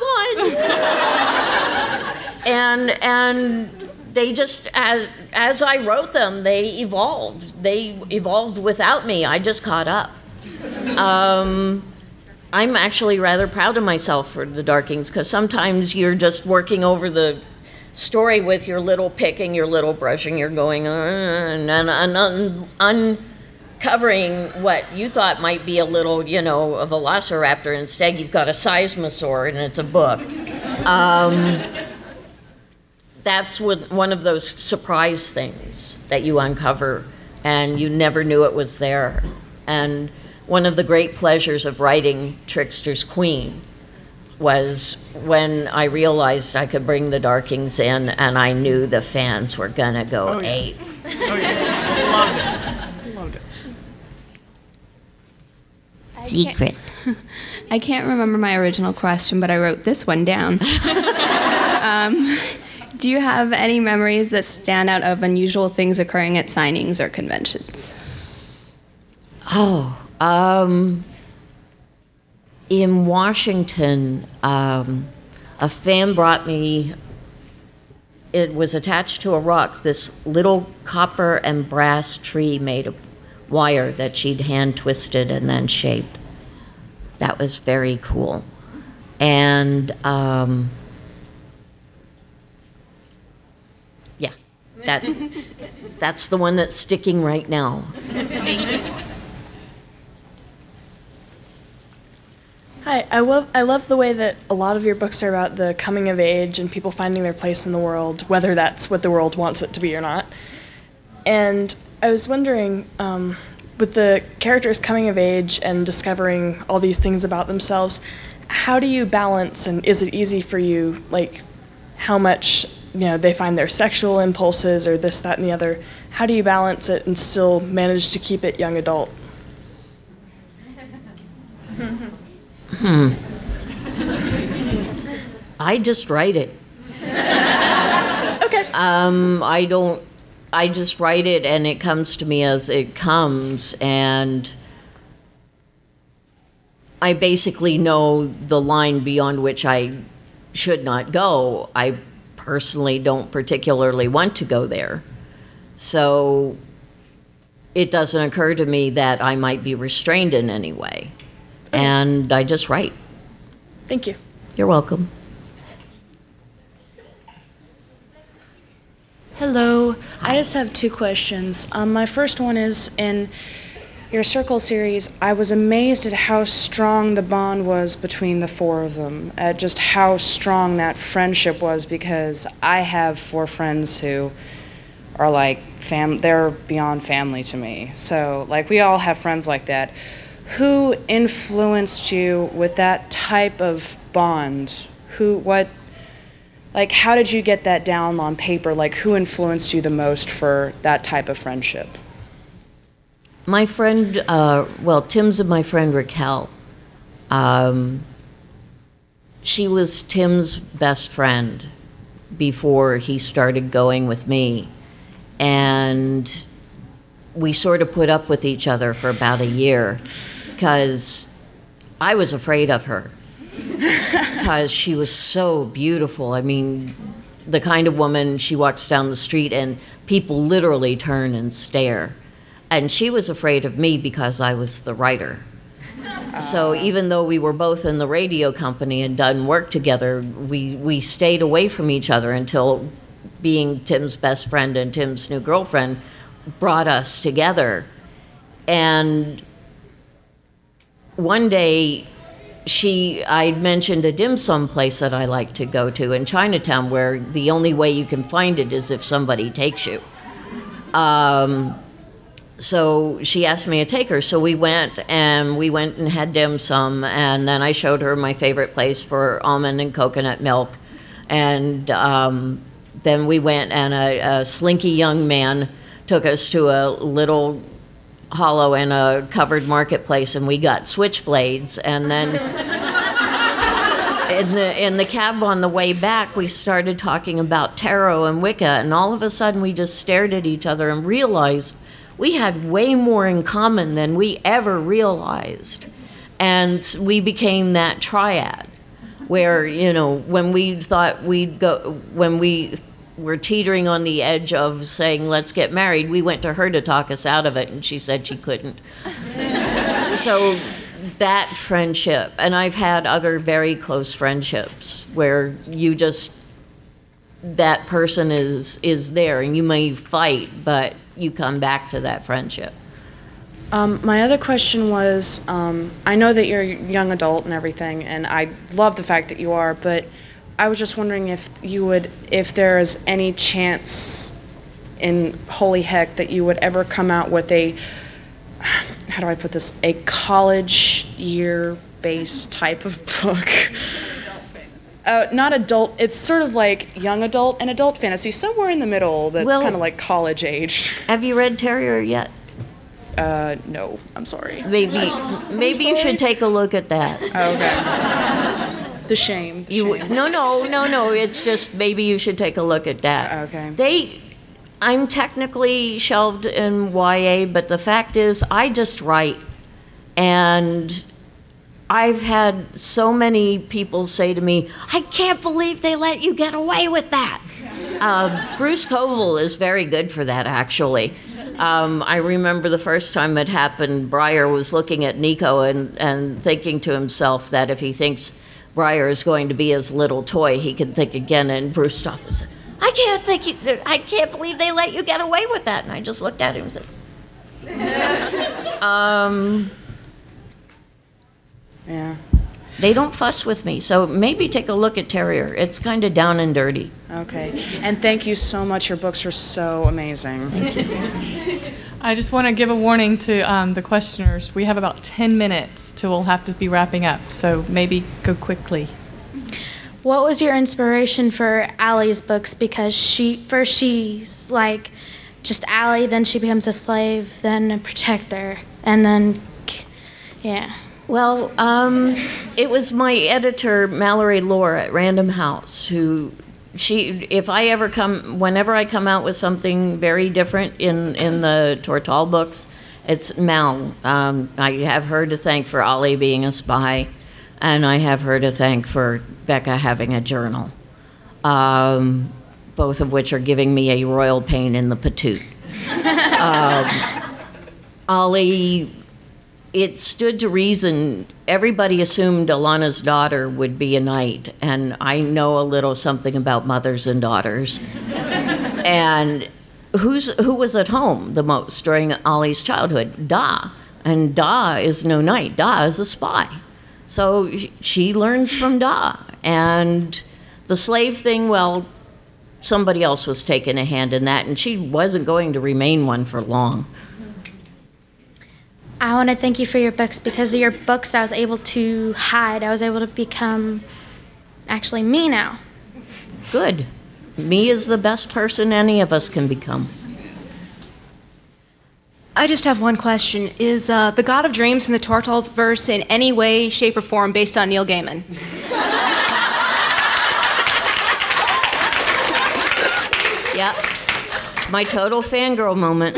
"I want one." and and they just, as as I wrote them, they evolved. They evolved without me. I just caught up. Um, I'm actually rather proud of myself for the Darkings, because sometimes you're just working over the story with your little pick and your little brush, and you're going uh, and, and, and un, uncovering what you thought might be a little, you know, a velociraptor. Instead, you've got a seismosaur, and it's a book. Um, that's what, one of those surprise things that you uncover, and you never knew it was there. And one of the great pleasures of writing Trickster's Queen was when I realized I could bring the Darkings in, and I knew the fans were gonna go Oh, yes. ape. Oh, yes. Loved it. Loved it. Secret. I can't remember my original question, but I wrote this one down. um, Um, do you have any memories that stand out of unusual things occurring at signings or conventions? Oh, um, in Washington, um, a fan brought me, it was attached to a rock, this little copper and brass tree made of wire that she'd hand twisted and then shaped. That was very cool. And um, yeah, that that's the one that's sticking right now. Hi, I love I love the way that a lot of your books are about the coming of age and people finding their place in the world, whether that's what the world wants it to be or not. And I was wondering, um, with the characters coming of age and discovering all these things about themselves, how do you balance, and is it easy for you, like how much, you know, they find their sexual impulses or this, that, and the other? How do you balance it and still manage to keep it young adult? Hmm. I just write it. Okay. Um, I don't, I just write it and it comes to me as it comes, and I basically know the line beyond which I should not go. I personally don't particularly want to go there. So it doesn't occur to me that I might be restrained in any way. And I just write. Thank you. You're welcome. Hello. I just have two questions. Um, my first one is, in your Circle series, I was amazed at how strong the bond was between the four of them, at just how strong that friendship was, because I have four friends who are like, fam- they're beyond family to me. So, like, we all have friends like that. Who influenced you with that type of bond? Who, what, like, how did you get that down on paper? Like, who influenced you the most for that type of friendship? My friend, uh, well, Tim's and my friend Raquel. Um, she was Tim's best friend before he started going with me. And we sort of put up with each other for about a year because I was afraid of her because she was so beautiful. I mean, the kind of woman, she walks down the street and people literally turn and stare. And she was afraid of me because I was the writer. So even though we were both in the radio company and done work together, we, we stayed away from each other until being Tim's best friend and Tim's new girlfriend brought us together. And one day, she, I mentioned a dim sum place that I like to go to in Chinatown, where the only way you can find it is if somebody takes you. Um, so she asked me to take her, so we went, and we went and had dim sum, and then I showed her my favorite place for almond and coconut milk, and um, then we went, and a, a slinky young man took us to a little hollow in a covered marketplace, and we got switchblades, and then in the in the cab on the way back, we started talking about tarot and Wicca, and all of a sudden we just stared at each other and realized we had way more in common than we ever realized. And we became that triad where, you know, when we thought we'd go, when we were teetering on the edge of saying, let's get married, we went to her to talk us out of it, and she said she couldn't. So that friendship, and I've had other very close friendships where you just, that person is is there, and you may fight, but you come back to that friendship. Um, my other question was, um, I know that you're a young adult and everything, and I love the fact that you are, but I was just wondering if you would, if there is any chance in holy heck that you would ever come out with a, how do I put this, a college year-based type of book. Uh, not adult, it's sort of like young adult and adult fantasy, somewhere in the middle that's Well, kind of like college aged. Have you read Terrier yet? Uh, no, I'm sorry. Maybe maybe you sorry. should take a look at that. Okay. The shame. The You, shame. no, no, no, no. It's just maybe you should take a look at that. Okay. They, I'm technically shelved in Y A, but the fact is, I just write, and I've had so many people say to me, "I can't believe they let you get away with that." Uh, Bruce Koval is very good for that, actually. Um, I remember the first time it happened, Breyer was looking at Nico and, and thinking to himself that if he thinks Breyer is going to be his little toy, he can think again. And Bruce stopped and said, "I can't think you, I can't believe they let you get away with that." And I just looked at him and said, um, Yeah. they don't fuss with me. So maybe take a look at Terrier. It's kind of down and dirty. Okay. And thank you so much. Your books are so amazing. Thank you. I just want to give a warning to um, the questioners. We have about ten minutes till we'll have to be wrapping up, so maybe go quickly. What was your inspiration for Allie's books? Because she first she's like just Allie, then she becomes a slave, then a protector, and then yeah. Well, um, it was my editor, Mallory Lohr at Random House, who she, if I ever come, whenever I come out with something very different in, in the Tortall books, it's Mal. Um, I have her to thank for Ollie being a spy, and I have her to thank for Becca having a journal, um, both of which are giving me a royal pain in the patoot. um, Ollie, it stood to reason. Everybody assumed Alana's daughter would be a knight, and I know a little something about mothers and daughters. And who's who was at home the most during Ollie's childhood? Da. And Da is no knight. Da is a spy. So she learns from Da. And the slave thing, well, somebody else was taking a hand in that, and she wasn't going to remain one for long. I want to thank you for your books. Because of your books, I was able to hide. I was able to become actually me now. Good. Me is the best person any of us can become. I just have one question. Is uh, the God of Dreams in the Tortall verse in any way, shape, or form based on Neil Gaiman? Yep. It's my total fangirl moment.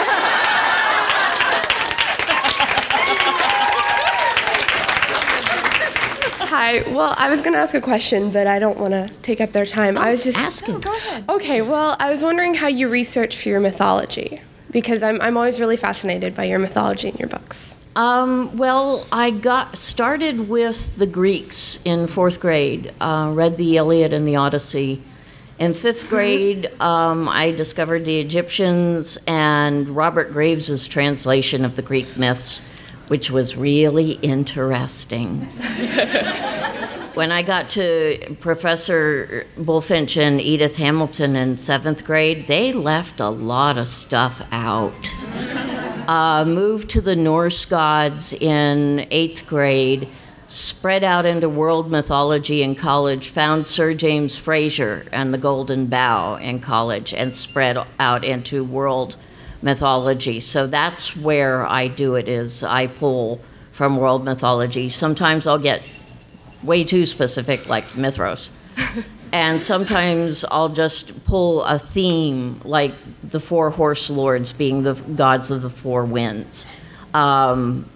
Hi. Well, I was going to ask a question, but I don't want to take up their time. Oh, I was just ask it. Go ahead. Okay. Well, I was wondering how you research for your mythology, because I'm I'm always really fascinated by your mythology in your books. Um, well, I got started with the Greeks in fourth grade. Uh, read the Iliad and the Odyssey. In fifth grade, um, I discovered the Egyptians and Robert Graves' translation of the Greek myths, which was really interesting. When I got to Professor Bulfinch and Edith Hamilton in seventh grade, they left a lot of stuff out. Uh, moved to the Norse gods in eighth grade, spread out into world mythology in college, found Sir James Frazer and the Golden Bough in college, and spread out into world mythology. So that's where I do it, is I pull from world mythology. Sometimes I'll get way too specific, like Mithros. And sometimes I'll just pull a theme, like the four horse lords being the gods of the four winds. Um,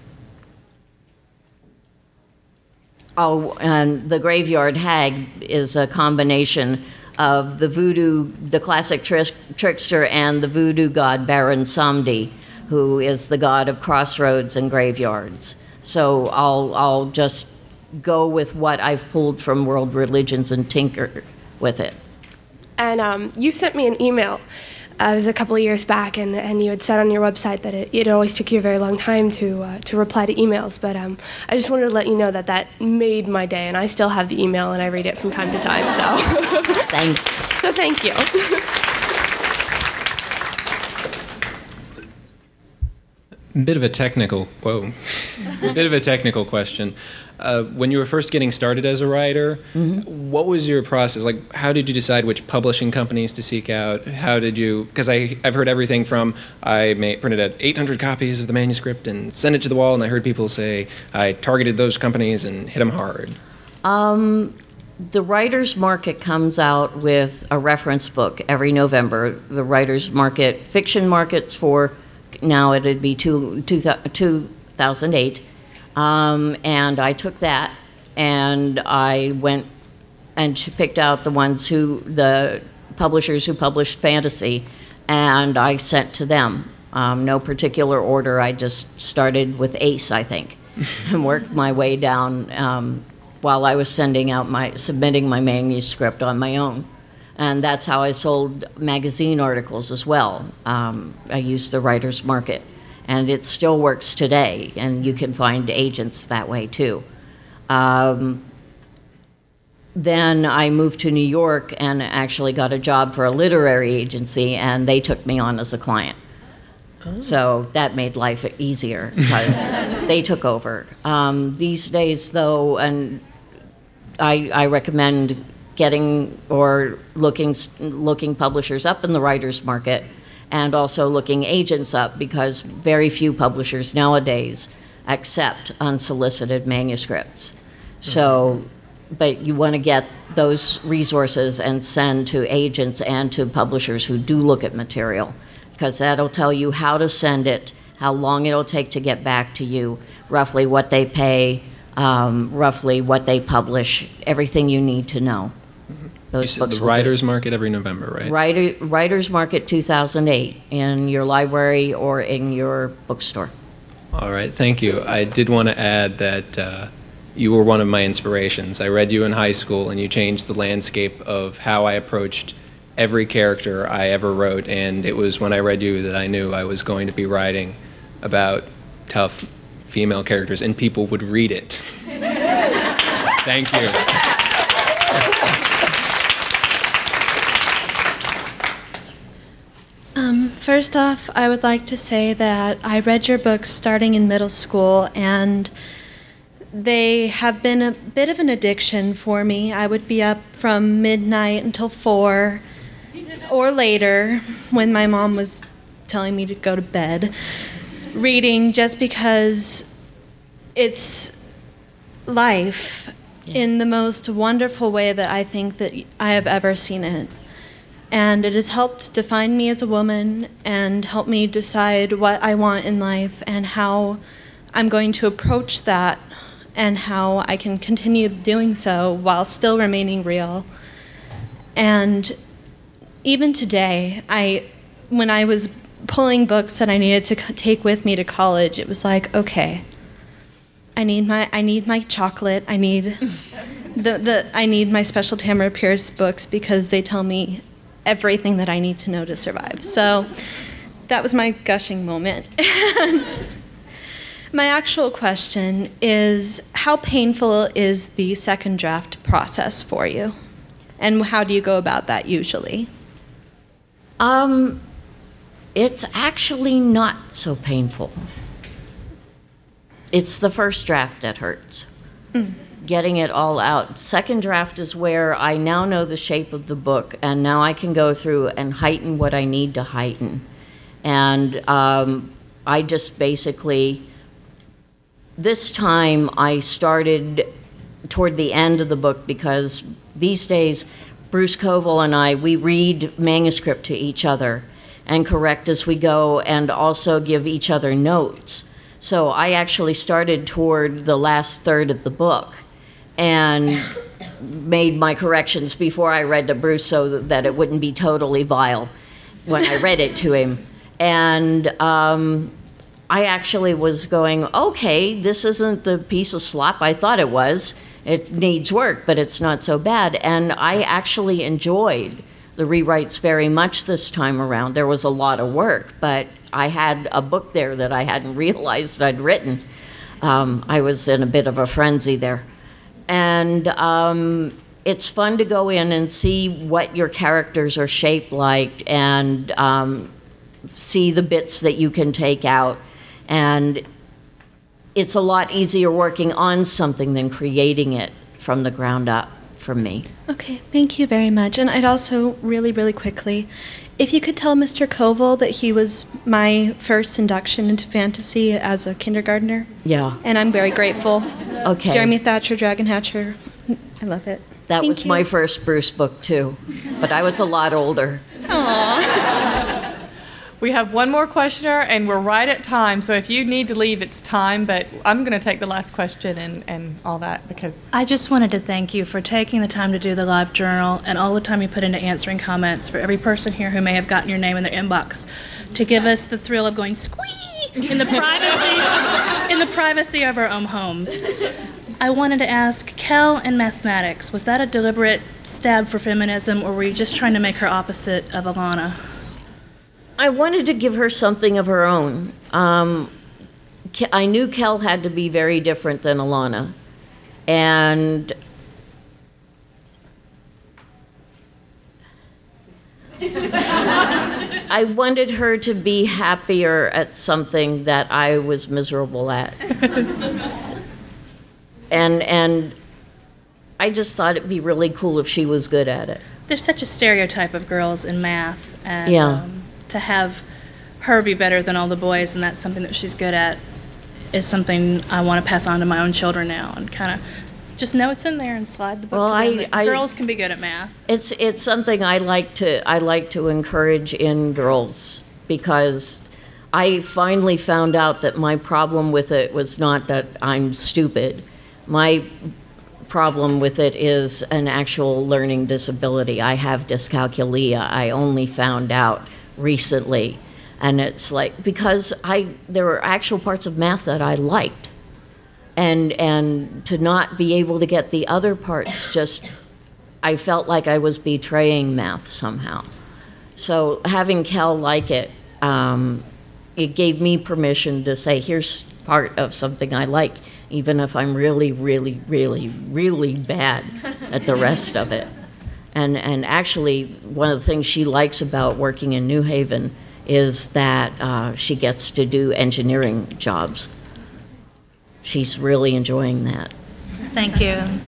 oh, and the graveyard hag is a combination of the voodoo, the classic tri- trickster, and the voodoo god Baron Samedi, who is the god of crossroads and graveyards. So I'll I'll just go with what I've pulled from world religions and tinker with it. And um, you sent me an email. Uh, it was a couple of years back, and, and you had said on your website that it, it always took you a very long time to uh, to reply to emails. But um, I just wanted to let you know that that made my day, and I still have the email, and I read it from time to time. So thanks. So thank you. Bit of a technical, whoa, a bit of a technical question. Uh, when you were first getting started as a writer, mm-hmm. what was your process? Like, how did you decide which publishing companies to seek out? How did you, because I've heard everything from I made, printed out eight hundred copies of the manuscript and sent it to the wall, and I heard people say I targeted those companies and hit them hard. Um, the Writers Market comes out with a reference book every November. The Writers Market, fiction markets for now it'd be two, two, two thousand eight. Um, and I took that and I went and picked out the ones who, the publishers who published fantasy, and I sent to them. Um, no particular order. I just started with Ace, I think, and worked my way down um, while I was sending out my, submitting my manuscript on my own. And that's how I sold magazine articles as well. Um, I used the Writers Market. And it still works today, and you can find agents that way too. Um, then I moved to New York and actually got a job for a literary agency, and they took me on as a client. Oh. So that made life easier because they took over. Um, these days, though, and I, I recommend getting or looking looking publishers up in the writers market, and also looking agents up, because very few publishers nowadays accept unsolicited manuscripts. So, but you want to get those resources and send to agents and to publishers who do look at material, because that'll tell you how to send it, how long it'll take to get back to you, roughly what they pay, um, roughly what they publish, everything you need to know. Those You books said the will do. Writers Market every November, right? Writer, Writers Market two thousand eight in your library or in your bookstore. All right, thank you. I did want to add that uh, you were one of my inspirations. I read you in high school, and you changed the landscape of how I approached every character I ever wrote, and it was when I read you that I knew I was going to be writing about tough female characters, and people would read it. Thank you. Um, first off, I would like to say that I read your books starting in middle school, and they have been a bit of an addiction for me. I would be up from midnight until four or later when my mom was telling me to go to bed, reading, just because it's life in the most wonderful way that I think that I have ever seen it. And it has helped define me as a woman and help me decide what I want in life and how I'm going to approach that and how I can continue doing so while still remaining real. And even today, I, when I was pulling books that I needed to c- take with me to college, it was like, okay, I need my I need my chocolate. I need the the I need my Special Tamara Pierce books, because they tell me everything that I need to know to survive. So that was my gushing moment. And my actual question is, how painful is the second draft process for you? And how do you go about that usually? Um, it's actually not so painful. It's the first draft that hurts. Mm. Getting it all out. Second draft is where I now know the shape of the book, and now I can go through and heighten what I need to heighten. And um, I just basically, this time I started toward the end of the book, because these days Bruce Koval and I, we read manuscript to each other and correct as we go, and also give each other notes. So I actually started toward the last third of the book and made my corrections before I read to Bruce, so that it wouldn't be totally vile when I read it to him. And um, I actually was going, okay, this isn't the piece of slop I thought it was. It needs work, but it's not so bad. And I actually enjoyed the rewrites very much this time around. There was a lot of work, but I had a book there that I hadn't realized I'd written. Um, I was in a bit of a frenzy there. And um, it's fun to go in and see what your characters are shaped like, and um, see the bits that you can take out. And it's a lot easier working on something than creating it from the ground up for me. Okay, thank you very much. And I'd also really, really quickly, if you could tell Mister Koval that he was my first induction into fantasy as a kindergartner. Yeah. And I'm very grateful. Okay. Jeremy Thatcher, Dragon Hatcher, I love it. That Thank was you. my first Bruce book, too, but I was a lot older. We have one more questioner, and we're right at time. So if you need to leave, it's time. But I'm going to take the last question and, and all that because I just wanted to thank you for taking the time to do the live journal and all the time you put into answering comments for every person here who may have gotten your name in their inbox to give us the thrill of going squee in the privacy in the privacy of our own homes. I wanted to ask, Kel in mathematics, was that a deliberate stab for feminism, or were you just trying to make her opposite of Alana? I wanted to give her something of her own. Um, Ke- I knew Kel had to be very different than Alana. And I wanted her to be happier at something that I was miserable at. and and I just thought it'd be really cool if she was good at it. There's such a stereotype of girls in math, and Yeah. um, to have her be better than all the boys, and that's something that she's good at, is something I want to pass on to my own children now, and kind of just know it's in there and slide the book Well, to I- them. that I- Girls can be good at math. It's it's something I like to I like to encourage in girls because I finally found out that my problem with it was not that I'm stupid. My problem with it is an actual learning disability. I have dyscalculia. I only found out recently. And it's like, because I there were actual parts of math that I liked. And and to not be able to get the other parts, just, I felt like I was betraying math somehow. So having Kel like it, um, it gave me permission to say, here's part of something I like, even if I'm really, really, really, really bad at the rest of it. And and actually, one of the things she likes about working in New Haven is that uh, she gets to do engineering jobs. She's really enjoying that. Thank you.